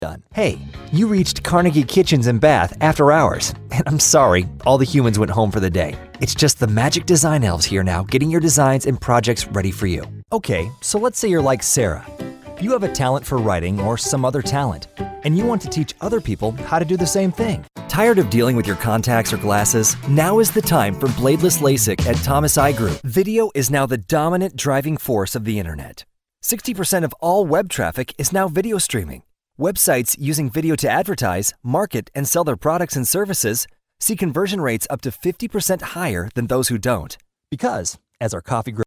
done. Hey, you reached Carnegie Kitchens and Bath after hours, and I'm sorry, all the humans went home for the day. It's just the magic design elves here now, getting your designs and projects ready for you. Okay, so let's say you're like Sarah. You have a talent for writing or some other talent, and you want to teach other people how to do the same thing. Tired of dealing with your contacts or glasses? Now is the time for bladeless LASIK at Thomas Eye Group. Video is now the dominant driving force of the internet. 60% of all web traffic is now video streaming. Websites using video to advertise, market, and sell their products and services see conversion rates up to 50% higher than those who don't. Because, as our coffee